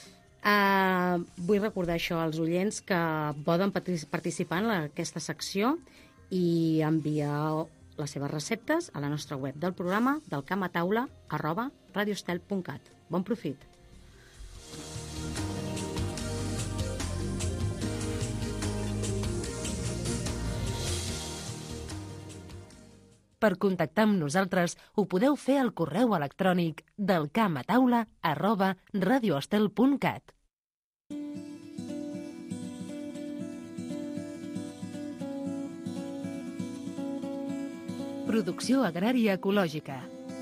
Vull recordar això als oients que poden participar en aquesta secció i enviar les seves receptes a la nostra web del programa del camataula@radiostel.cat. Bon profit!
Per contactar amb nosaltres ho podeu fer al correu electrònic delcamataula@radioestel.cat. Producció agrària ecològica.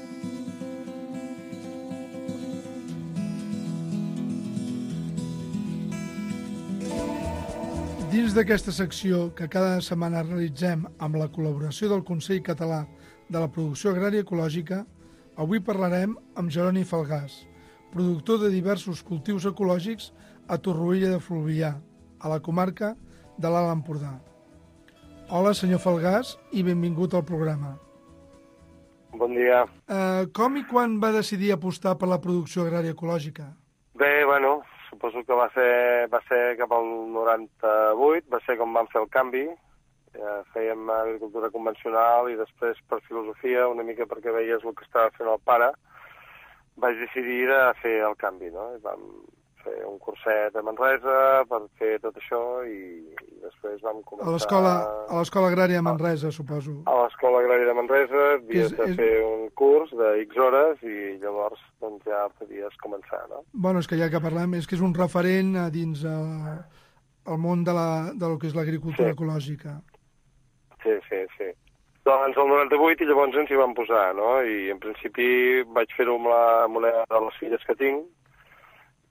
Dins d'aquesta secció que cada setmana realitzem amb la col·laboració del Consell Català de la Producció Agrària Ecològica, avui parlarem amb Jeroni Falgàs, productor de diversos cultius ecològics a Torroella de Fluvià, a la comarca de l'Alt Empordà. Hola, senyor Falgàs, i benvingut al programa.
Bon dia.
Com i quan va decidir apostar per la producció agrària ecològica?
Bé, bueno, suposo que va ser cap al 98, va ser com vam fer el canvi. Fèiem agricultura convencional i després per filosofia, una mica perquè veies el que estava fent el pare, vaig decidir de fer el canvi, no? I vam fer un curset a Manresa per fer tot això i després vam començar...
A l'Escola Agrària de Manresa, suposo.
A l'Escola Agrària de Manresa havies de fer un curs de X hores i llavors doncs, ja podies començar, no?
Bueno, és que ja que parlem, és que és un referent a dins el món del que és l'agricultura ecològica.
Sí. Doncs el 98 i llavors ens hi vam posar, no? I en principi vaig fer-ho amb una de les filles que tinc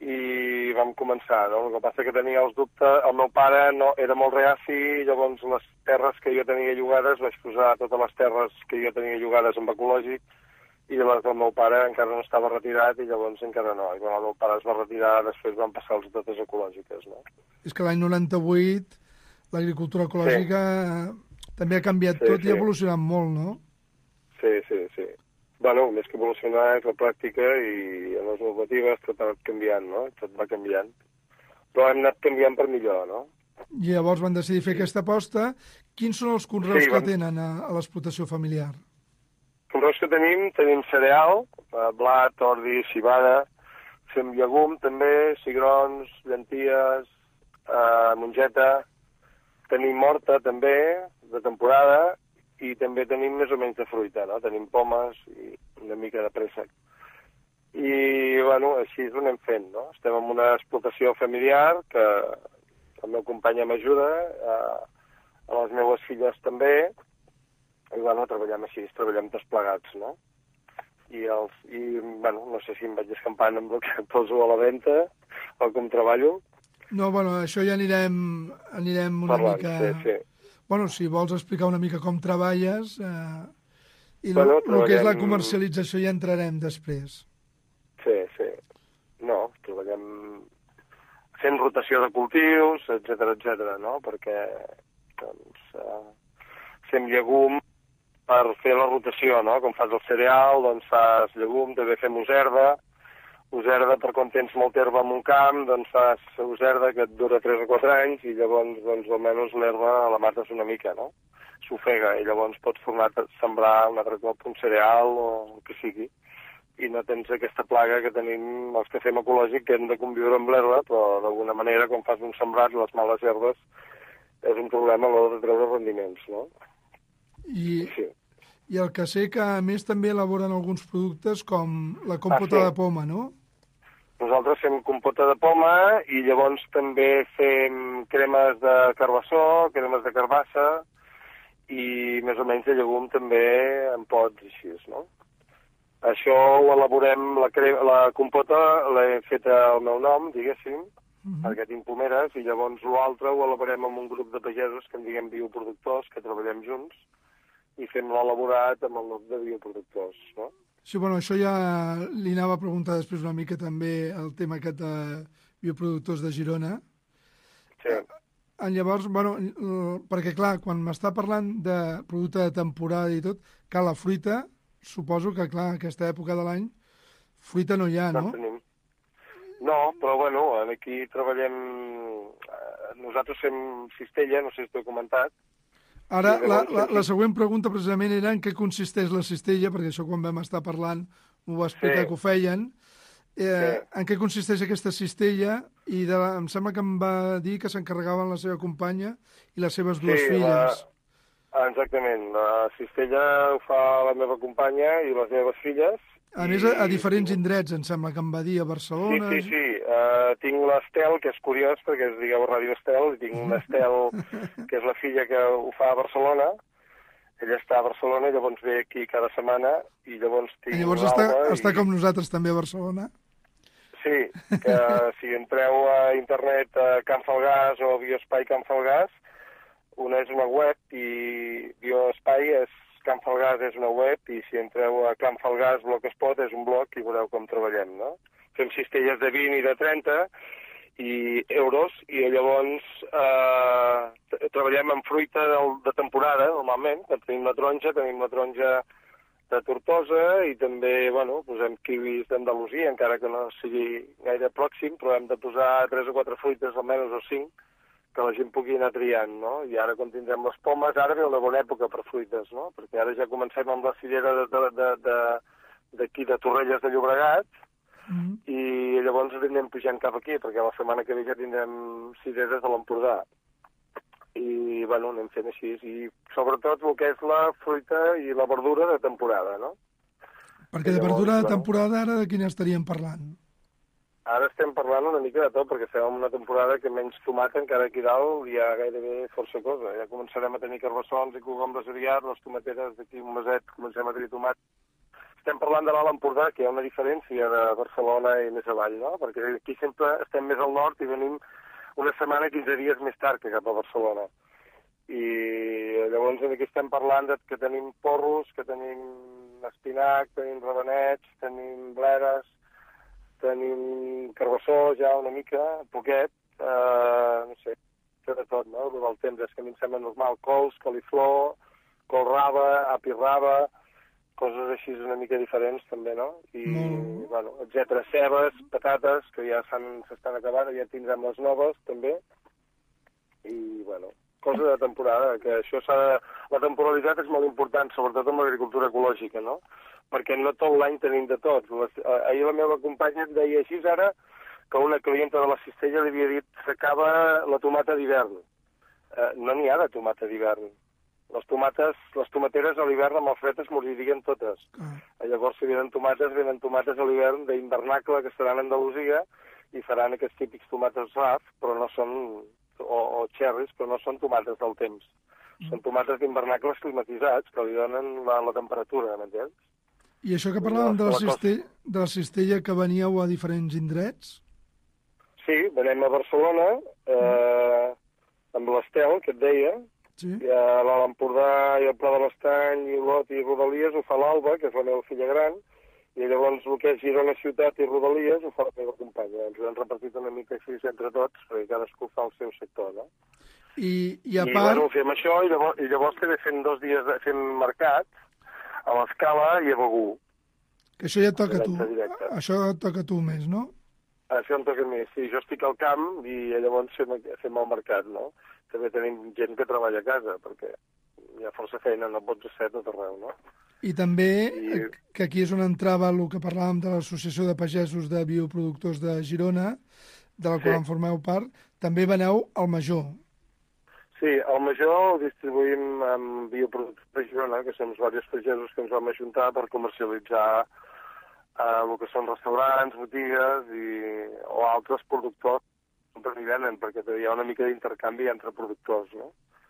i vam començar, no? El que passa que tenia els dubtes, el meu pare era molt reaci, i llavors les terres que jo tenia llogades, vaig posar totes les terres que jo tenia llogades amb ecològic, i les del meu pare encara no estava retirat, i llavors encara no. I quan el meu pare es va retirar, després van passar les totes ecològiques, no?
És que l'any 98 l'agricultura ecològica també ha canviat tot i ha evolucionat molt, no?
Sí. Bueno, més que evolucionar és la pràctica i en les normatives tot ha anat canviant, no? Tot va canviant. Però hem anat canviant per millor, no?
I llavors van decidir fer aquesta aposta. Quins són els conreus que tenen a l'explotació familiar?
Conreus que tenim cereal, blat, ordi, civada, fem llegum també, cigrons, llenties, mongeta, tenim horta també, de temporada, i també tenim més o menys de fruita, no? Tenim pomes i una mica de préssec. I, bueno, així és ho anem fent, no? Estem en una explotació familiar que el meu company m'ajuda, a les meves filles també, i, bueno, treballem així, treballem desplegats, no? I, bueno, no sé si em vaig escampant amb el que poso a la venda o com treballo.
No, bueno, això ja anirem una mica...
Sí.
Bueno, si vols explicar una mica com treballes i el que és la comercialització ja entrarem després.
Sí. No, treballem fent rotació de cultius, etc, no? Perquè, doncs, fem llegum per fer la rotació, no? Com fas el cereal, doncs fas llegum, també fem userda per quan tens molt herba en un camp, doncs fas userda que et dura 3 o 4 anys i llavors, doncs, almenys l'herba la mates una mica, no? S'ofega i llavors pots tornar a sembrar un altre cop un cereal o el que sigui. I no tens aquesta plaga que tenim els que fem ecològic, que hem de conviure amb l'herba, però d'alguna manera, quan fas un sembrat, les males herbes és un problema a l'hora de treure rendiments, no?
I el que sé que, a més, també elaboren alguns productes com la compota de poma, no?
Nosaltres fem compota de poma i llavors també fem cremes de carbassó, cremes de carbassa i més o menys de llegum també en pots així, no? Això ho elaborem, la compota l'he feta al meu nom, diguéssim, perquè tinc pomeres, i llavors l'altre ho elaborem amb un grup de pagesos que en diguem bioproductors, que treballem junts, i fem l'elaborat amb el nom de bioproductors, no?
Sí, bueno, això ja li anava a preguntar després una mica també el tema aquest de bioproductors de Girona.
Sí.
Llavors, bueno, perquè clar, quan m'està parlant de producte de temporada i tot, que la fruita, suposo que, clar, en aquesta època de l'any, fruita no hi ha, no?
No, però bueno, aquí treballem... Nosaltres fem cistella, no sé si t'ho he comentat.
Ara, la següent pregunta precisament era en què consisteix la cistella, perquè això quan vam estar parlant m'ho va explicar que ho feien. En què consisteix aquesta cistella? I em sembla que em va dir que s'encarregaven la seva companya i les seves dues filles.
Exactament. La cistella ho fa la meva companya i les meves filles.
A més, a diferents indrets, em sembla que em va dir, a Barcelona...
Sí. Tinc l'Estel, que és curiós, perquè es digueu Ràdio Estel, i tinc una Estel, que és la filla que ho fa a Barcelona. Ella està a Barcelona i llavors ve aquí cada setmana, i llavors tinc
llavors està com nosaltres també a Barcelona?
Sí, que si entreu a internet a Can Falgàs o Bioespai Can Falgàs, una és una web i Bioespai és Can Falgàs és una web i si entreu a Can Falgàs Blogspot és un blog i veureu com treballem, no? Fem cistelles de 20 i de 30 euros i llavors treballem amb fruita de temporada, normalment, que tenim la taronja de Tortosa i també, bueno, posem kiwis d'Andalusia, encara que no sigui gaire pròxim, però hem de posar 3 o 4 fruites, almenys o 5, que la gent pugui anar triant, no? I ara, quan tindrem les pomes, ara ve una bona època per fruites, no? Perquè ara ja comencem amb la fillera d'aquí, de Torrelles de Llobregat, i llavors anem pujant cap aquí, perquè la setmana que ve ja tindrem cireres de l'Empordà. I, bueno, anem fent així. I, sobretot, el que és la fruita i la verdura de temporada, no?
Perquè de verdura de temporada, ara de quina estaríem parlant?
Ara estem parlant una mica de tot, perquè estem en una temporada que menys tomata, encara aquí dalt hi ha gairebé força cosa. Ja començarem a tenir carbassons i cogombres aviat, les tomateres d'aquí un meset comencem a tenir tomat. estem parlant de l'Alt Empordà, que hi ha una diferència de Barcelona i més avall, no? Perquè aquí sempre estem més al nord i venim una setmana, 15 dies més tard que cap a Barcelona. I llavors aquí estem parlant que tenim porros, que tenim espinac, tenim rabanets, tenim bleres, tenim carbassó ja una mica, poquet, no sé, de tot, no? El temps és que a mi em sembla normal, cols, coliflor, col raba, api raba, coses així una mica diferents també, no? I, bueno, etcètera, cebes, patates, que ja s'estan acabant, ja tindrem les noves també, i, bueno, cosa de temporada, que això la temporalitat és molt important, sobretot en l'agricultura ecològica, no? Perquè no tot l'any tenim de tot. Ahir la meva companya em deia així ara que una clienta de la Cistella li havia dit s'acaba la tomata d'hivern. No n'hi ha de tomata d'hivern. Les tomateres a l'hivern amb el fred es moririen totes. Llavors, si venen tomates a l'hivern d'invernacle que estaran a Andalusia i faran aquests típics tomates raf, però no són, o cherries, però no són tomates del temps. Són tomates d'invernacles climatitzats que li donen la temperatura, m'entens?
I això que parlàvem de la cistella que veníeu a diferents indrets?
Sí, venim a Barcelona, amb l'Estel, que et deia, i a l'Alt Empordà i al Pla de l'Estany i Olot i Rodalies ho fa l'Alba, que és la meva filla gran, i llavors el que és Girona Ciutat i Rodalies ho fa la meva companya. Ens ho hem repartit una mica així entre tots, perquè cadascú fa el seu sector, no?
I a part...
bueno, fem això i llavors també fem 2 dies fem mercat a l'Escala i a Begur.
Que això ja et toca a tu. Això et toca a tu més, no?
Això em toca més, sí. Jo estic al camp i llavors fem el mercat, no? També tenim gent que treballa a casa, perquè hi ha força feina, no pots ser tot arreu, no?
I també, que aquí és on entrava el que parlàvem de l'Associació de Pagesos de Bioproductors de Girona, de la qual en formeu part, també veneu al Major.
Sí, al Major ho distribuïm amb Bioproductors de Girona, que som diversos pagesos que ens vam ajuntar per comercialitzar el que són restaurants, botigues o altres productors que hi venen, perquè hi ha una mica d'intercanvi entre productors, no?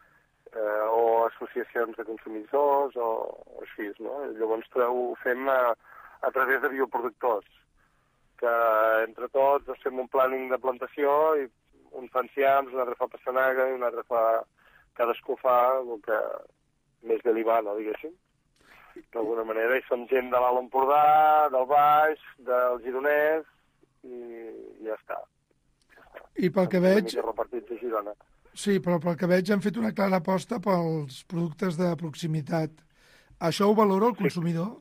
O associacions de consumidors o així, no? Llavors ho fem a través de bioproductors, que entre tots fem un planning de plantació i un fa enciams, un altre fa pastanaga i un altre fa... Cadascú fa el que més bé li va, no, diguéssim. D'alguna manera, i som gent de l'Alt Empordà, del Baix, del Gironès, i ja està.
I pel que veig...
repartits a Girona.
Sí, però pel que veig han fet una clara aposta pels productes de proximitat. Això ho valora el consumidor?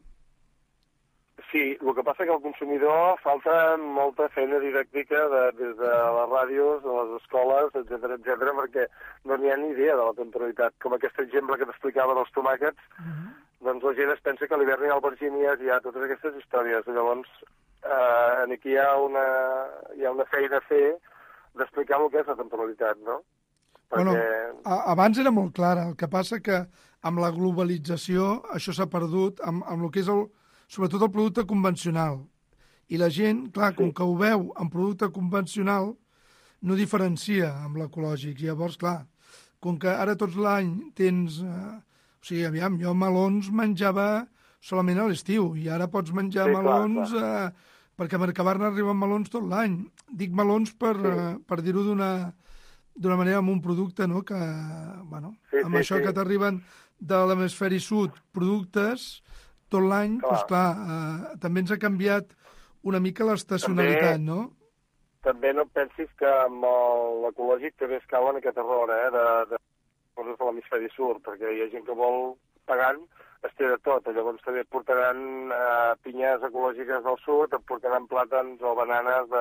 Sí, el que passa que al consumidor falta molta feina didàctica des de les ràdios, de les escoles, etc, perquè no n'hi ha ni idea de la temporalitat. Com aquest exemple que t'explicava dels tomàquets, doncs la gent es pensa que a l'hivern hi ha albergínies, hi ha totes aquestes històries. Llavors, aquí hi ha una feina a fer d'explicar el que és la temporalitat, no?
Bueno, abans era molt clara, el que passa que amb la globalització això s'ha perdut amb el que és sobretot el producte convencional. I la gent, clar, com que ho veu en producte convencional, no diferencia amb l'ecològic. Llavors, clar, com que ara tots l'any tens... o sigui, aviam, jo melons menjava solament a l'estiu i ara pots menjar melons... perquè a Mercabarna arriben melons tot l'any. Dic melons per dir-ho d'una manera amb un producte, no?, que, bueno, amb això que t'arriben de l'hemisferi sud, productes tot l'any, doncs clar, també ens ha canviat una mica l'estacionalitat, no?
També no pensis que amb l'ecològic també es cau en aquest error, de coses de l'hemisferi sud, perquè hi ha gent que vol pagant, es té de tot. Llavors també et portaran pinyes ecològiques del sud, et portaran plàtans o bananes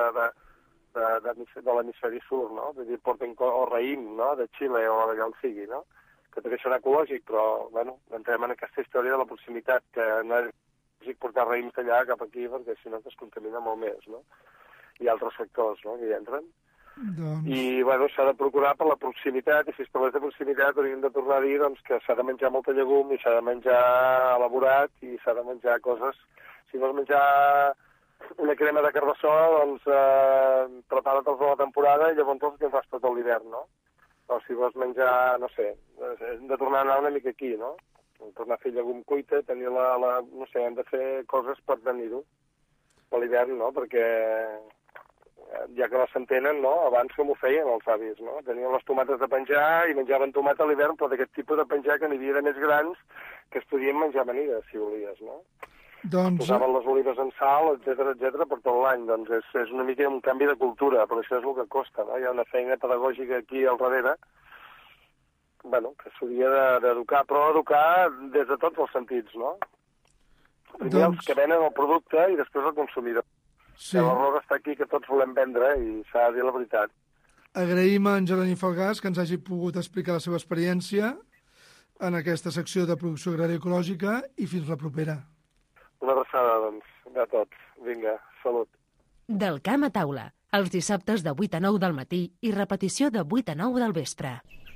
de l'hemisferi sud, no? Vull dir, porten o raïm, no?, de Xile o d'allà on sigui, no? Que també serà ecològic, però, bueno, entrem en aquesta història de la proximitat, que no és ecològic portar raïms d'allà cap aquí, perquè si no es contamina molt més, no? Hi ha altres factors, no?, que hi entren.
Doncs...
I, bueno, s'ha de procurar per la proximitat, i si es parlés de proximitat hauríem de tornar a dir, doncs, que s'ha de menjar molta llegum, i s'ha de menjar elaborat, i s'ha de menjar coses... Si vols menjar una crema de carbassó, doncs, prepara-te'ls a la temporada i llavors els tindràs tot l'hivern, no? O si vols menjar, no sé, hem de tornar a anar una mica aquí, no? tornar a fer llegum cuita, tenir no sé, hem de fer coses per tenir-ho, per l'hivern, no? Perquè ja que no s'entenen, no? Abans com ho feien els avis, no? Tenien les tomates de penjar i menjaven tomata a l'hivern, però d'aquest tipus de penjar que n'hi havia de més grans que es podien menjar amanides, si volies, no?
Doncs...
Posaven les olives en sal, etc per tot l'any. Doncs és una mica un canvi de cultura, però això és el que costa, no? Hi ha una feina pedagògica aquí al darrere, bueno, que s'hauria d'educar, però educar des de tots els sentits, no? Primer els que venen el producte i després el consumidor. Sí. L'error està aquí, que tots volem vendre i s'ha de dir la veritat.
Agraïm a en Jeroni Falgàs que ens hagi pogut explicar la seva experiència en aquesta secció de producció agrària ecològica i fins la propera.
Una abraçada, doncs, de tots. Vinga, salut.
Del camp a taula, els dissabtes de 8 a 9 del matí i repetició de 8 a 9 del vespre.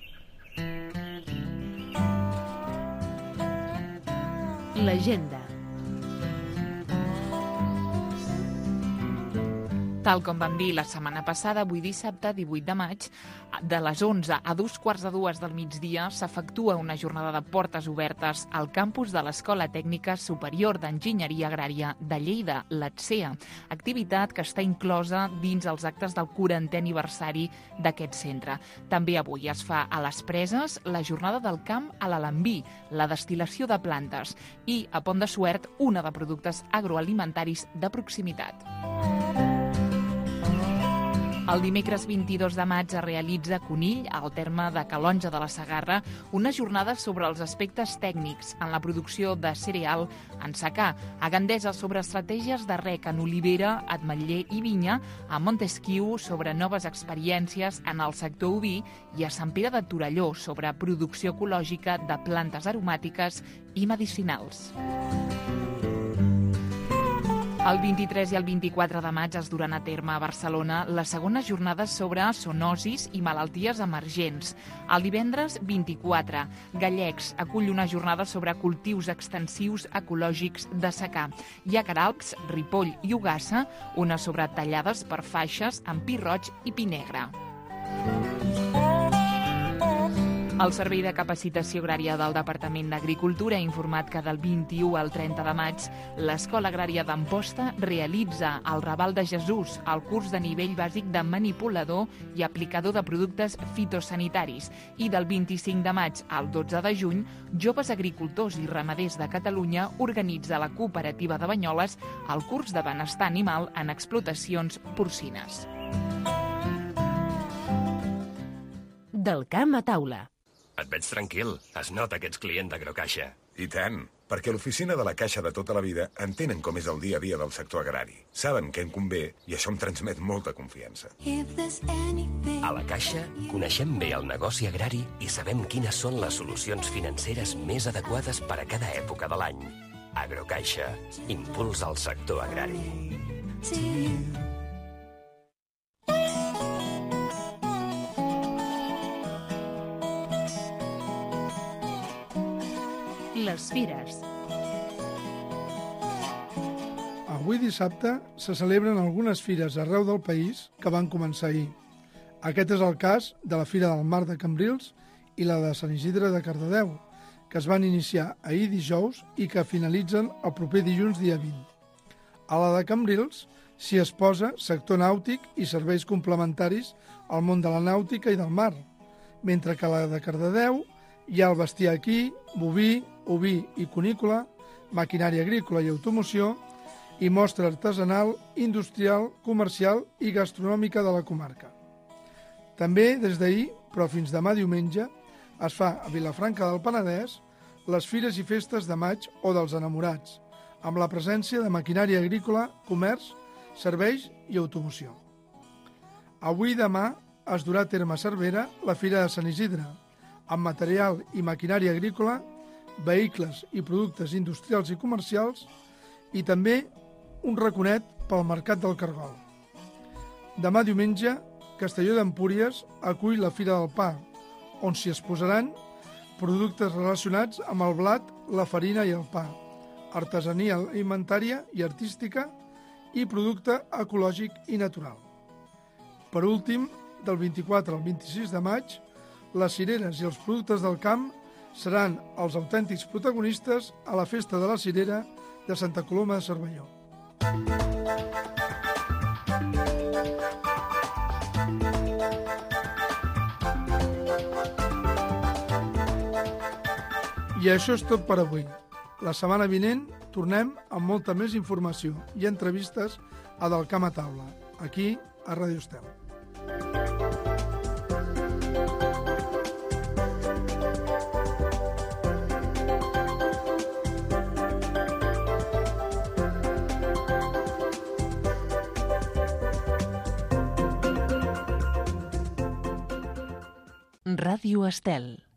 L'agenda.
Tal com vam dir la setmana passada, avui dissabte, 18 de maig, de les 11 a 2:45 del migdia, s'efectua una jornada de portes obertes al campus de l'Escola Tècnica Superior d'Enginyeria Agrària de Lleida, l'ETSEA, activitat que està inclosa dins els actes del 40è aniversari d'aquest centre. També avui es fa a les Preses la jornada del camp a l'Alambí, la destil·lació de plantes, i a Pont de Suert una de productes agroalimentaris de proximitat. El dimecres 22 de maig es realitza a Conill, al terme de Calonge de la Segarra, una jornada sobre els aspectes tècnics en la producció de cereal en secà, a Gandesa sobre estratègies de rec en olivera, ametller i vinya, a Montesquiu sobre noves experiències en el sector oví i a Sant Pere de Torelló sobre producció ecològica de plantes aromàtiques i medicinals. El 23 i el 24 de maig es duran a terme a Barcelona les segones jornades sobre zoonosis i malalties emergents. El divendres 24, Gallecs acull una jornada sobre cultius extensius ecològics de secà. I a Queralbs, Ripoll i Ogassa, una sobre tallades per faixes amb pi roig i pi negre. El Servei de Capacitació Agrària del Departament d'Agricultura ha informat que del 21 al 30 de maig l'Escola Agrària d'Amposta realitza al Raval de Jesús el curs de nivell bàsic de manipulador i aplicador de productes fitosanitaris i del 25 de maig al 12 de juny Joves Agricultors i Ramaders de Catalunya organitza la cooperativa de Banyoles el curs de benestar animal en explotacions porcines.
Del camp a taula.
Et veig tranquil. Es nota que ets client d'Agrocaixa.
I tant, perquè l'oficina de la Caixa de tota la vida entenen com és el dia a dia del sector agrari. Saben què em convé i això em transmet molta confiança.
A la Caixa coneixem bé el negoci agrari i sabem quines són les solucions financeres més adequades per a cada època de l'any. Agrocaixa. Impuls al sector agrari.
Les fires.
Avui dissabte se celebren algunes fires arreu del país que van començar ahir. Aquest és el cas de la Fira del Mar de Cambrils i la de Sant Isidre de Cardedeu, que es van iniciar ahir dijous i que finalitzen el proper dilluns dia 20. A la de Cambrils s'hi exposa sector nàutic i serveis complementaris al món de la nàutica i del mar, mentre que a la de Cardedeu hi ha el bestiar equí, boví, oví i cunícola, maquinària agrícola i automoció i mostra artesanal, industrial, comercial i gastronòmica de la comarca. També des d'ahir, però fins demà diumenge, es fa a Vilafranca del Penedès les fires i festes de maig o dels enamorats, amb la presència de maquinària agrícola, comerç, serveis i automoció. Avui i demà es durà a terme a Cervera la Fira de Sant Isidre, amb material i maquinària agrícola, vehicles i productes industrials i comercials i també un raconet pel Mercat del Cargol. Demà diumenge, Castelló d'Empúries acull la Fira del Pa, on s'hi exposaran productes relacionats amb el blat, la farina i el pa, artesania alimentària i artística i producte ecològic i natural. Per últim, del 24 al 26 de maig, les cireres i els productes del camp seran els autèntics protagonistes a la Festa de la Cirera de Santa Coloma de Cervelló. I això és tot per avui. La setmana vinent tornem amb molta més informació i entrevistes a Del Camp a Taula, aquí a Ràdio Estel.
Ràdio Estel.